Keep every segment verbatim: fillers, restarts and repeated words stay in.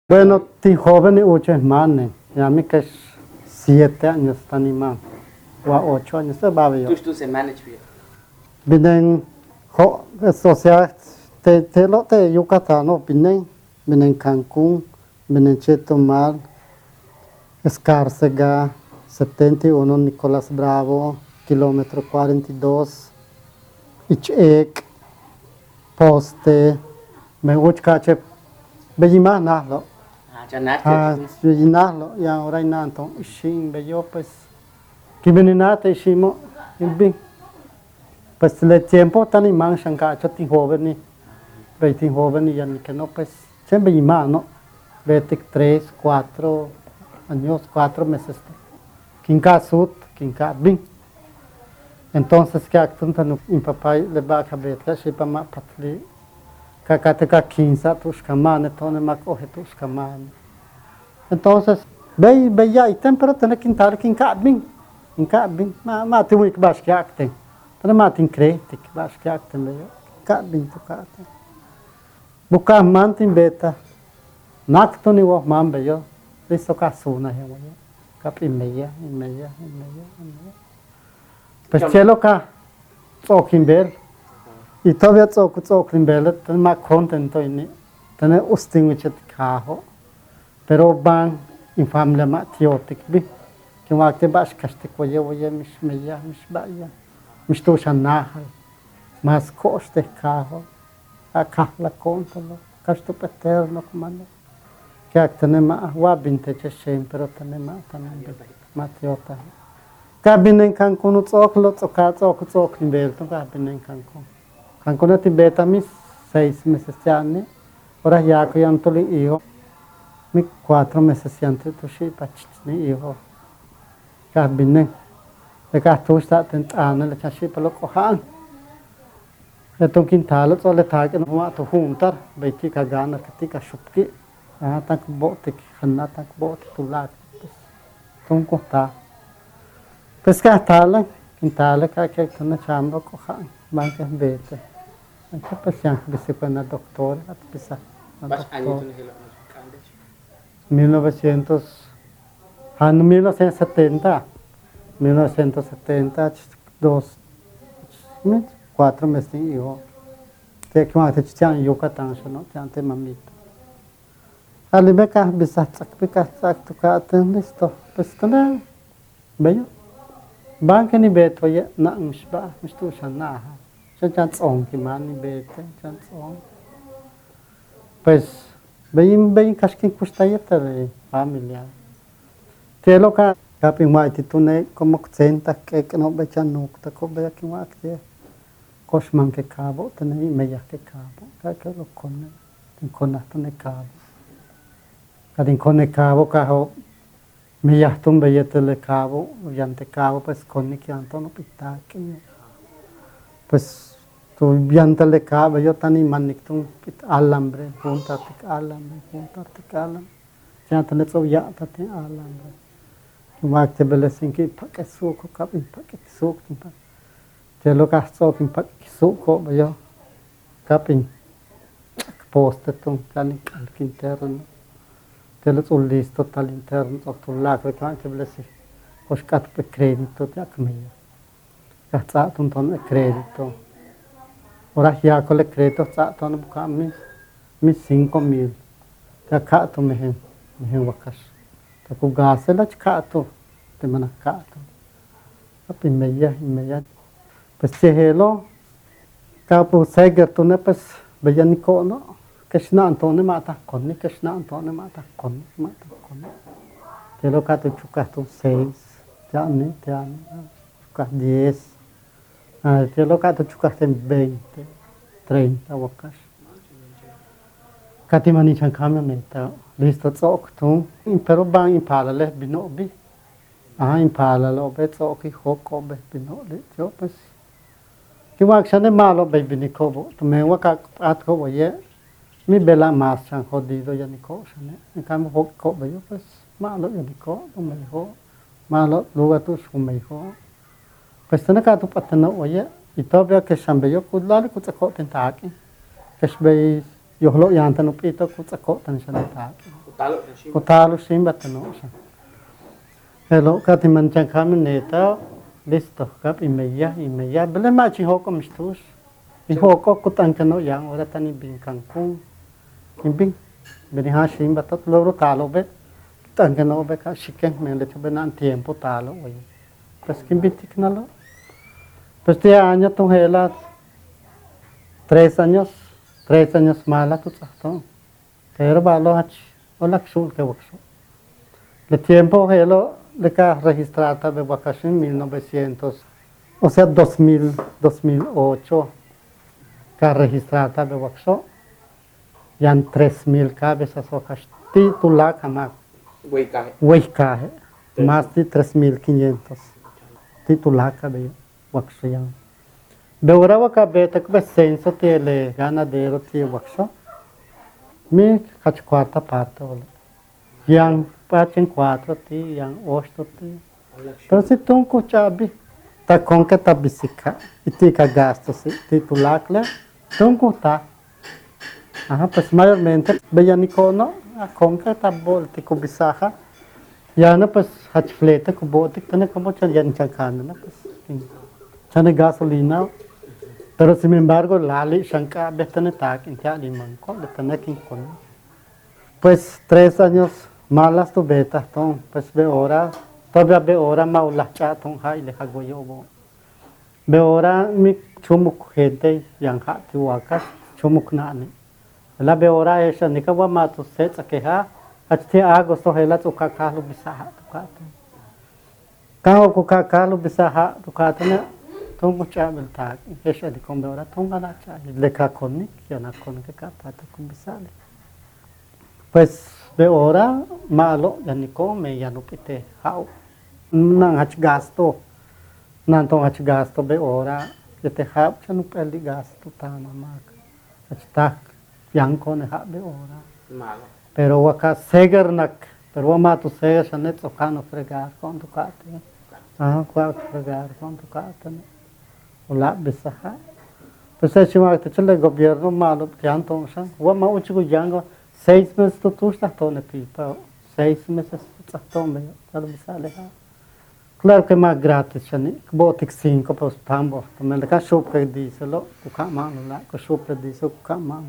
Bueno, ti joven y ocho hermanos, ya me que es siete años tan imán, o a ocho años se va a ver. Tú estás en management. Vienen, jo, social, te, te lo te Yucatán, no, vienen, vienen Cancún, vienen Chetumal, Escárcega, setenta y uno Nicolás Bravo, kilómetro cuarenta y dos, Ichek, Poste, me gusta que Bellima, nada. Ah, ya nada. Ah, llenarlo, y ahora en Anton, Shin, Bello, pues, que venenate, Shimo, bien. Pues el tiempo tan imán, Shankacho, tin joven, veinte joven, y ya ni que no, pues, siempre imán, ¿no? veinte, tres, cuatro años, cuatro meses. Quinca sud, quinca bien. Entonces, que actúan en papá le va a caber, la shipa más patli. Cacateca quince, tus camanes, tone más coge tus camanes. Entonces, bem, bem aí tem para ter que entrar aqui em cabin, em cabin, mas mas tem um que baixo que tem, para mas tem crente que baixo que tem meio, cabin tu cabin. Bukan man tem beta, nakto ni wah man beyo, isso caçu na real, cabin meia, meia, meia, meia. Pues chelo cá, sokin bel, e talvez sok sokin bel, tem mais contento ini, tem usting uchet carro. Pero van in família matiotic bi que uma que baixo caste coye oye mis meia mis baia mis to chanahal mas coste carro a carla conta lo casto paterno comando que actene ma wa binte che sempre tane ma tane matiota cabine in Cancun utsok lo tsoka tsok tsok in belto cabine in Cancun Cancun ti beta mis seis meses anni ora ya ko yantoli io mi cuatro meses antes tu shi pachni iho cabine le ka tu sta tentana le chashi palo kohan le ton quintal so le ta ke no to huntar beiti ka gana kati ka shupki a tak botik khanna tak bot tu la ton ko ta pesca tala quintal ka ke tona chamba kohan man ke bete anche pasian bise pana doctor at pisa Bas año tu nihilo. mil novecientos, en mil novecientos setenta, mil novecientos setenta, dos, cuatro meses yo, que que más te echan Yucatán, ¿no? Te ante mamita. Ali me cae bisat, me cae sac tu cate, listo, pues también, bello. Banque ni beto ya, na mishba, mishtu shana, ya chan zong ki man ni bete, chan zong. Pues bem bem casquinho custa aí também familiar te loca capi mai ti tu ne como senta que que não becha no ta ko be aqui uma que cosman que cabo te ne meia que cabo ka que lo con tin con na tu ne cabo ka tin con ne cabo ka ho meia tu be te le cabo yante cabo pues con ni que antono pita que pues tu vianta le cabo yo tani manik tu alambre punta tik alambre punta tik alam ya tane so ya tate alambre tu mak te bele sinki pakke suko kapin pakke suko tin pa te lo ka so kin pakke suko yo kapin poste tu tani al interno te lo sul listo tal interno so tu la que kan te bele si oskat pe credito te akmia ka sa tu ton credito ora ya con le crédito sa ton buka mi mi cinco mil ta ka to me hen me hen wakas ta ku gas la ka to te mana ka to api meya meya pues se helo ka pu seger to ne pues beya ni ko no kashna antone mata kon ni kashna antone mata kon mata kon te lo ka to chuka to seis ya ni te an ka diez ah te lo ka to chuka ten veinte treinta wakas kati mani chan camioneta listo zok tu pero bang impala le binobi ah impala lo be zok ki hoko be binobi yo pues ki wak chane malo be biniko bo to me waka at ko ye mi bela mas chan jodido ya niko chane en cambio hoko be yo pues malo ya niko to me ho malo lugar tu su me ho pues tana ka tu patana oye y todavía que shambe yo kudlale kutako tentaki que shbe yo lo yanta no pito kutsako tan shanata Talo na siya. ko talo simba tano sa hello kati manchan kami neta listo kap imeya imeya bele machi hoko mistus i hoko kutan kano yang ora tani bingkang kung imbing beni ha simba tot loro talo be tan kano be ka shiken me le chobe nan tiempo talo oye pues kimbiti knalo pues te año tu hela tres años tres años mala tu tsato pero balo hach hola sul que wakso le tiempo helo le ka registrata de vacación mil novecientos o sea dos mil dos mil ocho ka registrata de wakso yan tres mil cabezas hojas titular kama Güey, kahe. hueca más de tres mil quinientos titular cabe wakso yan Beurava ka beta que censo te le ganadero te wakso mi hach quarta parte ole yang pachen quatro ti yang osto ti pero se tu ko chabi ta con que ta bisica e ti ka gasto se titulakle tu ko ta aha pues mayormente beyanicono a con que ta bol ti ko bisaha ya na pues hach flete ko botik tane como chan yan chakan na pues chane gasolina. Pero sin embargo, Lali Shankar betane tak en ya di manco, betane kin con. Pues tres años malas tu beta ton, pues be ora, todavía be ora maula cha ton hai le hagoyo bo. Be ora mi chumuk gente yang ha ti wakas chumuk na ni. La be ora esa ni ka wa ma tu se ke ha, achte agosto hela tu ka ka lu bisa ha tu ka. Ka ko ka ka lu bisa ha tu ka ne Tom muchabel tak, esha di kombe ora tom gana cha, le ka konni, ya na kon ke ka pata kumbisale. Pues be ora malo ya ni come ya no pite hau. Nang hach gasto. Nan tong hach gasto be ora, ya te hau cha no peldi gasto tana mak. Hach tak yang kon ha be ora. Malo. Pero waka seger nak, pero ma tu seger shanet okano fregar kon tu kate. Ah, kwa fregar kon tu kate. Hola, besaha. Pues es chima que chile gobierno malo que anton san. Wa ma uchi go yango seis meses tu tu sta tone pipa. Seis meses sta tone. Tal misale ha. Claro que más gratis chani. Botik cinco pues tambo. También ka shop que dice lo, ku ka ma la, ku shop que dice ku ka ma.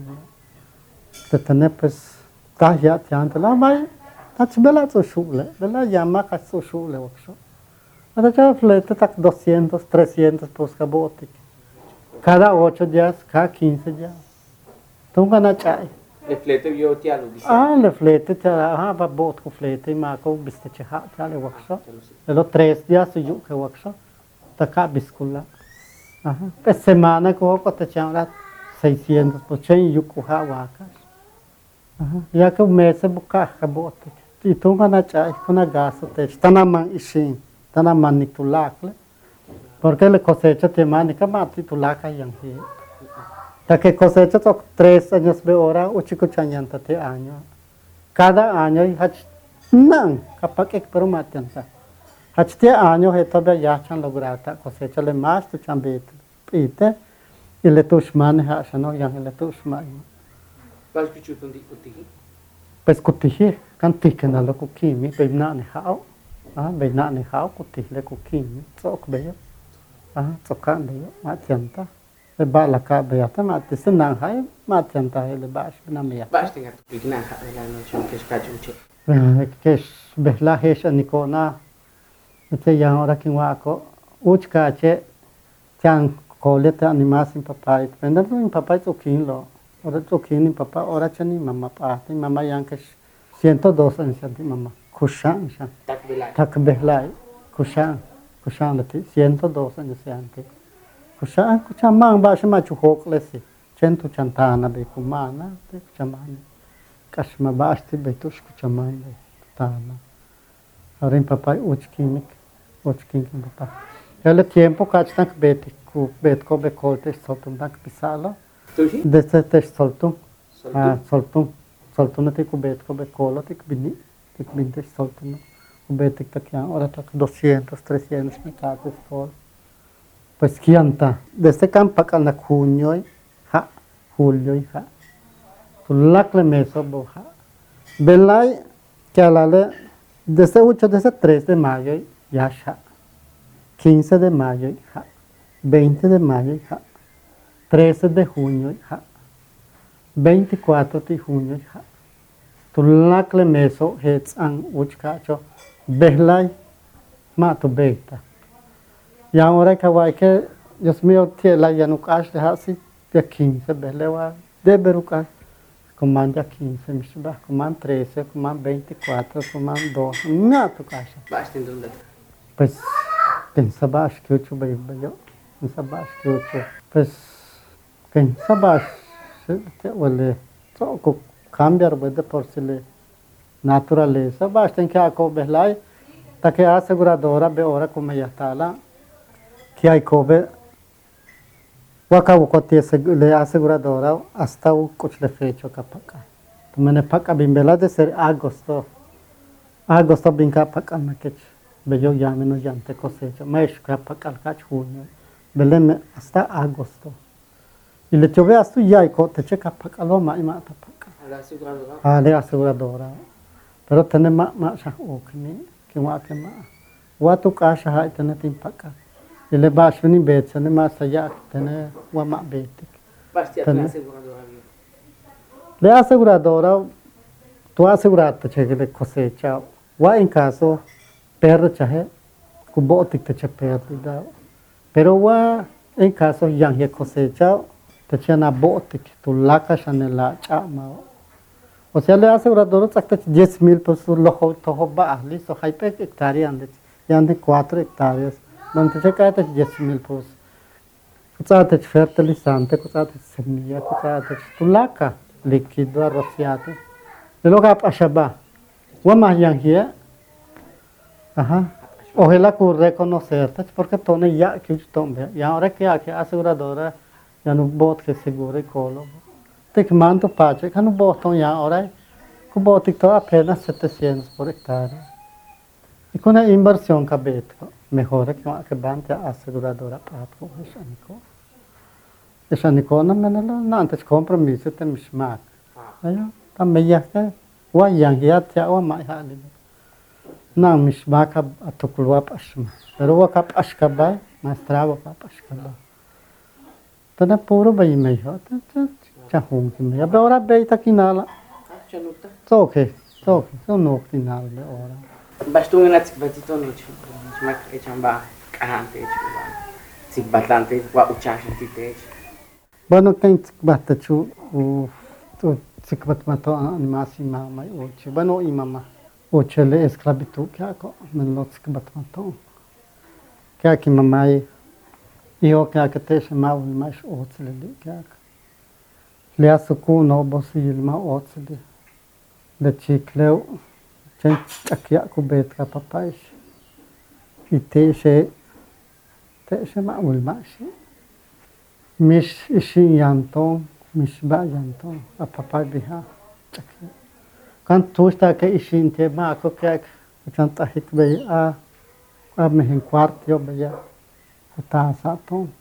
Te tene pues ta ya tiante la mai. Ta chbela tu shule. Bela llama ka su shule wakso. Ahora ya flete tak doscientos, trescientos pues botik. Cada ocho días, cada quince días. Tunga na chay. Le flete yo te alu bisa. Ah, le flete te ah ba bot ko flete ma ko biste che ha ta le wakso. Lo tres días yo que wakso. Ta ka biskula. Aha. Pe semana ko ko te chara seiscientos pues chen yo ko ha wakas. Aha. Ya que mes buka ka botik. Ti tunga na chay kuna gasto te tanaman ishin. Tana manik tulakle porque le cosecha te manika mati tulaka yang hi ta que cosecha to tres años be ora uchiku chanyanta te año cada año hach nang kapak ek pero matanta hach te año he todavía ya chan lograta cosecha le más tu chambet pite y le tushman ha shano yang le tushman Pas kuchutun di uti. pues kutihi kan tikena lo kukimi pe na ne hao ah be na ni hao ku ti le ku kin sok be ah sokan be ma tianta le ba la ka be ta ma ti sin nang hai ma tianta le ba sh na me Bas tinga tu pikna ha la no chon kes ka juche. ke be la he sh ni ko na te yang ora kin wa ko uch ka che chang ko le ta ni ma sin papai pe na ni papai to kin lo ora to kin ni papa ora chani mama pa ti mama yang ke ciento dos años ti mama Kushan, Tak belai. tak behlai, kushan, kushan lati, ciento dos años antes. Kushan, kushan mang ba shama chuhok lesi, cento chantana be kumana, te kushamani. Kashma ba asti betus kushamani be tana. Arin papai uch kimik, uch kimik papa. El tiempo kachtak beti ku betko be kolte soltum tak pisalo. Tuji? Desde te soltum, ah Soltu. soltum, soltum te ku betko be kolo te bini. veinte soltando o betik tak yang ora tak doscientos, trescientos mecates sol. Pues kianta, desde campa kana junio ha julio ha. tulak le meso boja. Belay que a la le desde ocho desde tres de mayo ya ya. quince de mayo ya. veinte de mayo ya. trece de junio ya. veinticuatro de junio ya. Tulak le meso hets an uchkacho belay ma tu beta. Y ahora que va que Dios mío tie la yanukash de hasi de quince belewa de berukash. Coman ya quince, mishba, coman trece, coman veinticuatro, coman dos, nada tu casa. Basta entender. Pues pensaba que ocho veio yo, pensaba que ocho, pues pensaba que ole, todo cambiar de por si le naturaleza, basta que ako belai, ta que a aseguradora be ora como ya está lá, que hay cobe Waka te le aseguradora hasta un coche de fecho capaca. Tumene paca bimbela de ser agosto. Agosto binca paca me que bello ya menos llante cosecha. Mes capaca al cach junio. Beleme hasta agosto. Y le chove hasta ya y te checa paca lo ma y mata paca. A la aseguradora. Ah, le aseguradora. Pero tiene ma ma sha okni que wa que ma. Wa tu casa hay tiene tin paca. Y le vas venir bet, se ne más allá tener guama betik. Basta a la aseguradora. Le aseguradora, tu asegurata che le cosecha, wa in caso per chahe, kubotik te che per da. Pero wa in caso yang ye cosecha, te che na botik, tu laka chanela chama. O sea, le aseguradora sakta diez mil por su lojo toho ba ahli, so haipe hectárea ande, yande cuatro hectáreas. Donde se cae diez mil pues. Cutsate fertilizante, cutsate semilla, cutsate tulaca, líquido rociado. Y luego a shaba. Wama yang hier. Ajá. Ojalá que reconocerte, porque tone ya que tombe. Y ahora que hay aseguradora, ya no bot que seguro y colo. Te que mando pache, que no botón ya ahora. Que botic todo apenas setecientos por hectárea. Y con la inversión que beto. Mejor que que bante aseguradora patro mechanico. Mechanico na menela na antes compromisso tem smak. Ayo, também ya que wa yang ya tia wa mai hali. Na mismak a tokulwa pasma. Pero wa kap askaba, mas trava pa askaba. Tana puro bai mai ho, ta cha hung ki mai. Agora bai ta kinala. Chanuta. Toke, toke, so no kinala le ora. Basta un atik batito no chu. Mak echamba kahante chu. Sik batante wa uchashan tite. Bueno, quem bata chu o sik bat mato animasi mama o chu. Bueno, i mama. O chele esclavitud que ako men lo sik bat mato. Que aqui mamai io que aqui te chamava mais otsele que aqui. Le asuku no bosil ma otsele. De chicleu chen aqui ako bet ka papais. E te se te se ma ulmashi. Mish ishi yanton, mish ba yanton, a papai biha chakya. Kan tusta ke ishi inte ma ko kek chanta hit be a a mehen quartio be ya. Ta sa ton.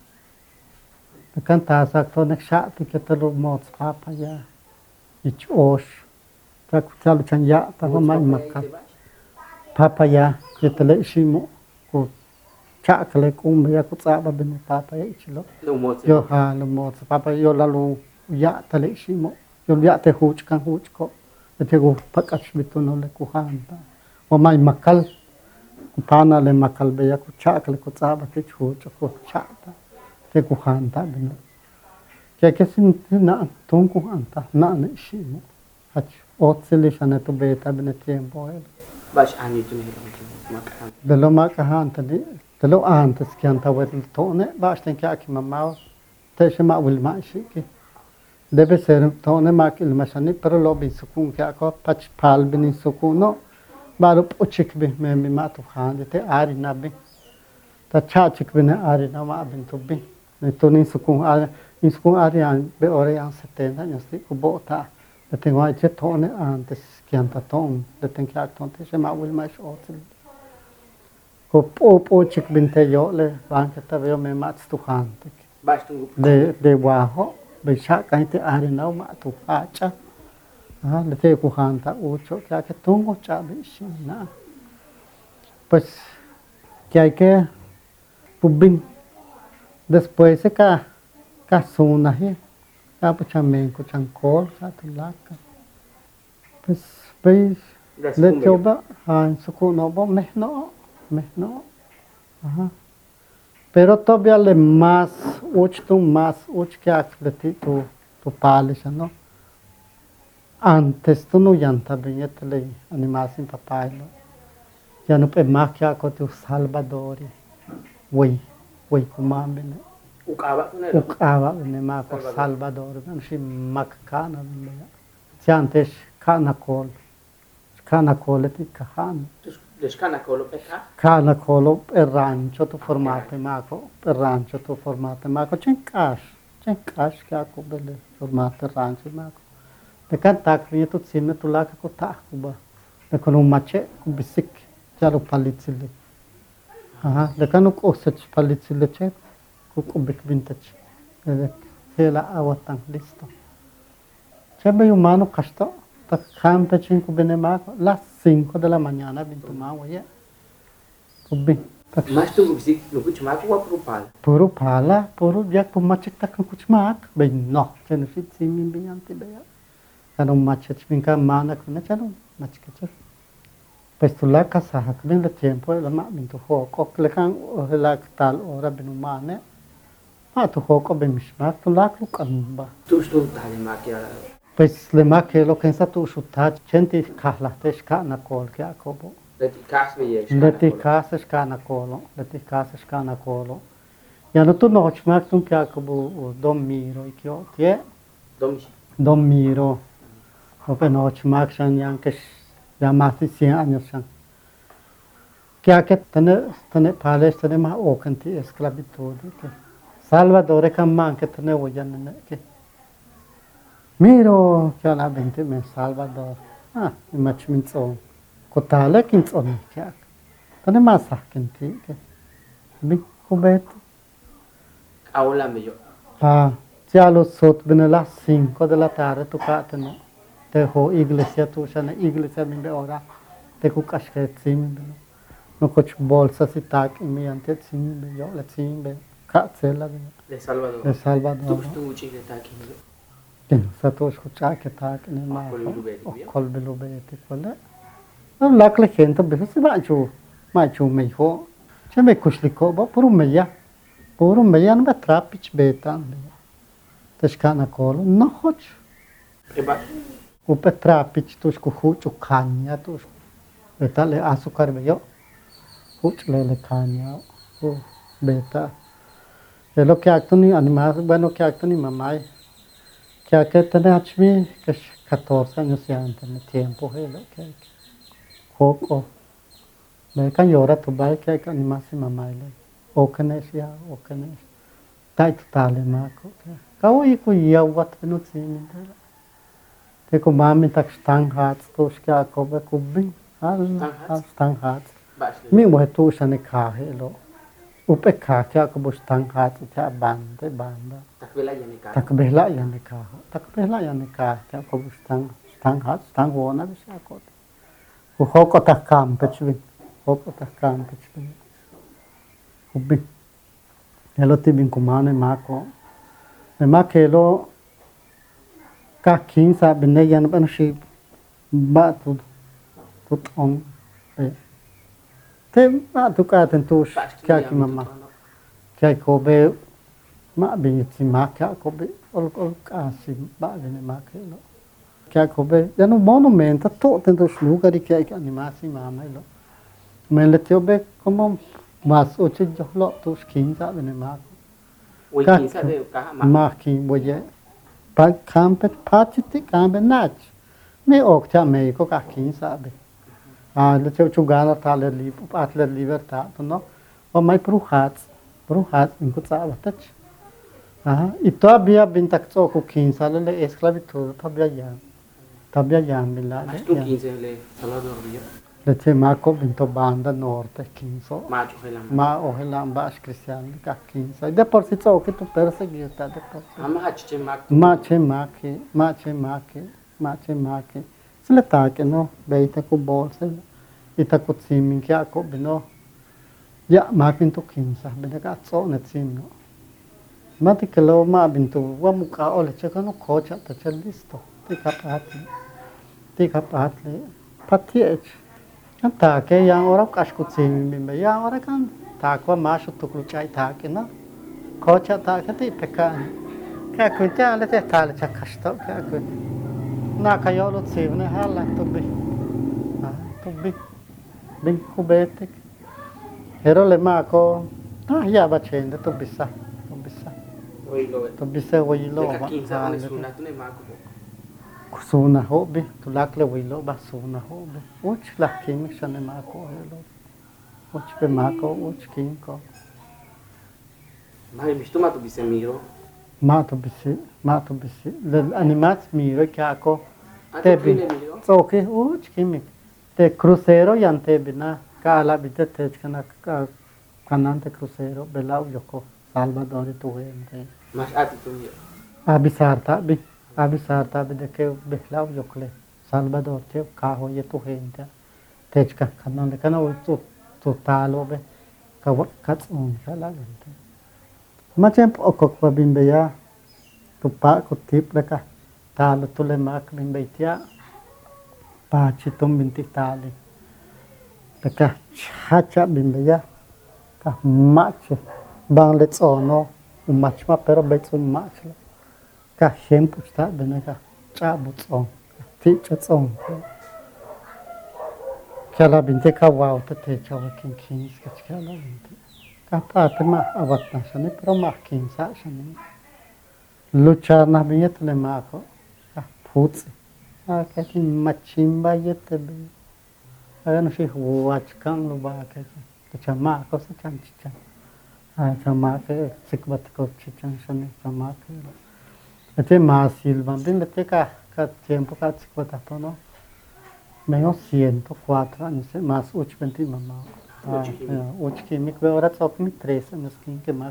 Kan ta sa to nek sha ti ke telo mots papa ya. Ich osh. Ta kutal chan ya ta ma makka. Papa ya ke tele ishi mo. Ko chakle kum ya ku tsaba bin papa ya ichlo yo ha lo mo papa yo la lu ya tale shimo yo ya te huch kan huch ko te go pakach bitu no le ku hanta o mai makal pana le makal be ya ku chakle ku tsaba te huch ko chata te ku hanta bin ke ke sin na ton ku hanta na ne shimo hach otsele shana to beta bin tempo Bash ani tu ni makhan. Delo makahan tadi, delo antes que anta wet tone, bash ten que aqui mamau, te se ma wil ma shiki. Deve ser tone mak il mashani pero lo bin sukun que ako pach pal bin sukuno, baru pochik bi me mi ma tu khan te ari na bi. Ta cha chik bin ari na ma bin tu bi. Ne to ni sukun ari, ni sukun ari an be ore an setenta años ti kubota. Le tengo a che tone antes que anta ton, le tengo a tonte se ma wil mais otel. Ko po po chik binte yo le banka ta veo me mat tu khante. Bash tu De de waho be cha kan te ari na ma tu acha. Ajá, le te cujanta ucho, que hay que tungo chabe shina. Pues que hay que pubin. Después se ca casuna he, ca puchamenco chancol, sa tulaca. Pues veis, le te oba, han suku no bo meh no, meh no. Ajá. Pero todavía le más uch tu más uch que acleti tu tu palisha, ¿no? Antes tu no yanta viñete le animasin papailo. Ya no pe makia ko tu Salvador. Wey, wey kumambene. Ukaba kunero. Ukaba ne ma ko Salvador, ben shi makkana ne. Si antes kana kol. Kana kol ti kahan. Descana colo peka. Kana kolo per rancio tu formate mako, per rancio tu formate mako, c'è cash, c'è cash che ha belle formate rancio mako. Le kan tak ni tu sinne tu la ko ta kuba. Le kono mache ku bisik, jalo palitzile. Aha, le kan ko sech palitzile che ku ku bik vintage. Le hela awatan listo. C'è be umano casta, ta campe cinque bene mako, las cinco della mañana vinto ma oye. Kubi. Mas tu bisik no kuch mak wa propal. Puro pala, puro jak po macek tak kuch mak, be no, chen fit simin bianti be ya. Kano macek minka mana kuna chano, macek. Pues tu la casa hak bin le tiempo la ma bin tu ho ko le kan la tal ora bin umane. Ma tu ho ko be mishmak tu la ku kan ba. Tu stu tale makia. Pues le ma que lo que ensa tu shuta chenti kahla tesh ka na kol ke akobo. Leti kas be ye. Leti kasas ka na kolo, leti kasas ka na kolo. Ya no tu no chmak tum ke akobo dom miro ikyo tie. Dom Dom miro. Ope no chmak shan yang ke ya mati cien años shan. Kya ke tane tane pales tane ma okanti esclavitud ke. Salvador ka man ke tane wo yan ke. Miro, che la vente me Salvador. Ah, imach minzo. Kotale kinzo mi kyak. Tane masa kenti ke. Big kubet. Aula me yo. Ah, ya lo sot bene las cinco de la tarde tu katene. Te ho iglesia tu shana iglesia mi be ora. Te ku kashke sim be. No coch bolsa si tak mi ante sim be yo la sim be. Katsela be. De Salvador. De Salvador. Tu stu uchi de taki me yo. Sato escuchar que está que ne ma ko kol belu be te kole no lak le gente be se ba chu ma chu me ho che me kushliko ba puru me ya puru me ya no be trapich betan be te skana kolo no hoch E ba. u pe trapich tu sku hu chu kanya tu beta le azúcar be yo hu le le kanya o beta es lo que actuni animal bueno que actuni mamá क्या कहते हैं आज भी catorce años ya antes de tiempo है lo que poco me can llora tu bai que hay que animarse mamá le o que no ya o que no tai totale ma ko ka o iku ya wat no tsini te ko mami tak stang hat to ska ko be ku bin al stang hat mi mo tu shane ka he lo upe ka kya ko bo stang hat cha bande banda Takbela ya nikah. Takbela ya nikah. Takbela ya nikah. Kya ko stang stang hat stang wona bisa ko. Ko hoko ta kam pechvi. Hoko ta kam pechvi. Ubi. Elo ti bin kumane mako. Ne makelo ka kin sa bine yan ban shi ba tu tu on. Te ma tu ka tentush kya ki mama. Kya ko be ma bin ti ma kya ko be ol ol ka si ba ne ma ke lo kya ko be ya no monumento to tento sluga di kya animasi ma ma lo men le tio be como mas o che jo lo to skin sa ne ma Oi kin sa de ka ma. ma ki bo ye pa campe patiti campe nach me ok cha me ko ka kin sa be a le tio chugana ta le li pat le libertà no o mai pruhat pruhat in ko sa batach Ajá, y todavía bin tak tso ku quince le esclavitud todavía ya. Todavía ya mila. Mas tu quince le Salvador yo. Le che ma ko bin to banda norte quince. Ma chu hela. Ma o hela ba cristiano ka quince. De por si tso que tu perseguita de por si. Ama hach che ma. Ma che ma ke, ma che ma ke. ma che ma che se le ta che no beita ku bol se ita ku sim che ko bino ya ma kin to kin sa bene ka so na sim no ma ti che lo ma bintu wa mu ka ole che ka no ko cha ta che listo ti ka pat ti ka pat le patiech ta che yang ora kash ku sim mi me yang ora kan ta ko ma shu tu ku chai ta che no ko cha ta che ti pe ka ka ku cha le te ta le cha kash to ka ku na ka yo lo sim ne ha la to bi ah to bi bin ku betek hero le ma ko ah ya ba chen to bisa to bisa Oi, lo. to bisa wi lo Teka ba quinze ha anos le suna tu ne mago bo. suna hobi tu lak le wi lo ba suna hobi uch la king shane ma ko helo uch pe ma ko uch king ko Mai mistu ma tu bise miro. ma to bisi ma to bisi le animat mi ro kya ko Ante te tu bi ne miro. so ke uch kimi te crucero yan te bina ka la bi te te kana kanante crucero belau yoko Salvador tu gente Mas ati tu miro. abisarta bi abisarta bi de ke belau yokle Salvador te ka ho ye tu gente te ka kanante kana u tu tu talo be ka wa kat on kala gente ma chem okok pa bimbe ya tu pa ko tip le ka talo tu le mak bimbe tia pa chi tum binti tali te ka chacha bimbe ya ka mach bang le tsono u mach ma pero be tsu mach ka hem pusta bene ka cha bu tson ti cha tson kala binte ka wow te te cha wa kin kin ska kala binte ka pa te ma avat na shane pero ma kin sa shane luchar na biet le ma ko ka putz a ka ti machimba yete be a no shi wach kan lu ba ka te cha ma ko sa chan cha a cha ma ke sikbat ko chan shane cha ma ke ate ma silva bin te ka ka tiempo ka sikbat to no menos ciento cuatro años más ocho veinti mamá ocho químico ahora toca mi tres años que más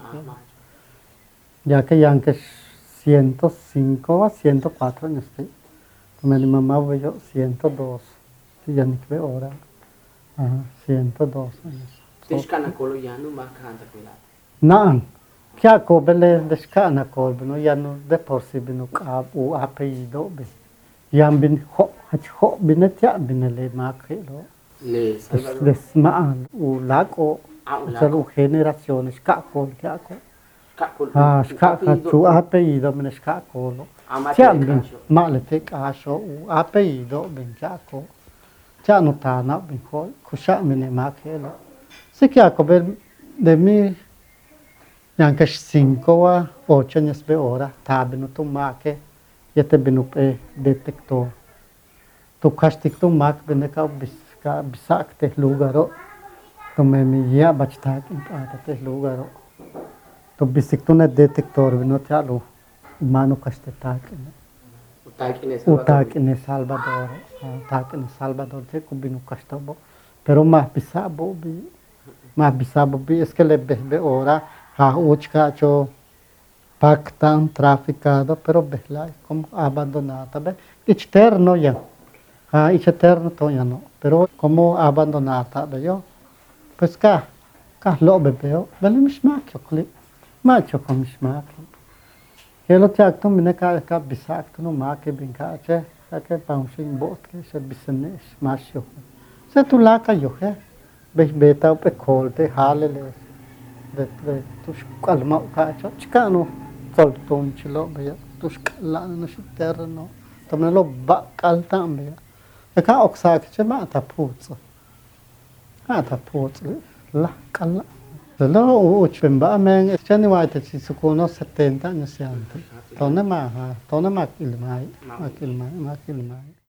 ya que ya que ciento cinco a ciento cuatro años te mi mamá voy yo ciento dos ya ni que ahora ciento dos años Tishkana kolo yanu ma kanta kula. Naan, kya ko bele deskana ko bino yanu de porsi bino ka u apellido be. Yan bin ho hach ho bin tia bin le ma khelo. Le Salvador. Des ma u lako Ah, un salo generaciones ka ko kya ko. Ka kolo. Ah, ska ka tu apellido bin ska ko lo. Ama Tia te bin kasho. ma le te ka sho u apellido bin kya ko. Tia no ta na bin ko kusha bin ma khelo. Se kya ko be de mi Neanche cinco a ocho años pe hora, tabino tu make, ya te binu pe detector. Tu kastik tu mak bine ka biska bisak te lugaro. Tu me mi ya bachta in ata te lugaro. Tu bisik tu ne detector bino chalo. Mano kaste tak. Utak ine Salvador. Utak in Salvador. Utak in Salvador te ku binu kastabo. Pero ma bisabo bi. Ma bisabo bi es que le be ora. Ha uchka cho pactan traficado pero bella como abandonata be externo ya ha externo to ya no pero como abandonata be yo pues ka ka lo be yo bele mish ma kli ma cho kom mish ma helo tak to mine ka ka bisak to no ma ke bin ka che ka ke pausin bot ke se business ma sho se tu la ka yo he be beta pe kholte halele de de tush kalma ka cho chikano tol ton chilo be tush kala no shiterno tamne lo ba kalta be e ka oksa ke ma ta putz ha ta putz la kala lo u chemba men chani wa te si sukono settanta anni siante tone ma tone ma il mai ma il mai ma il mai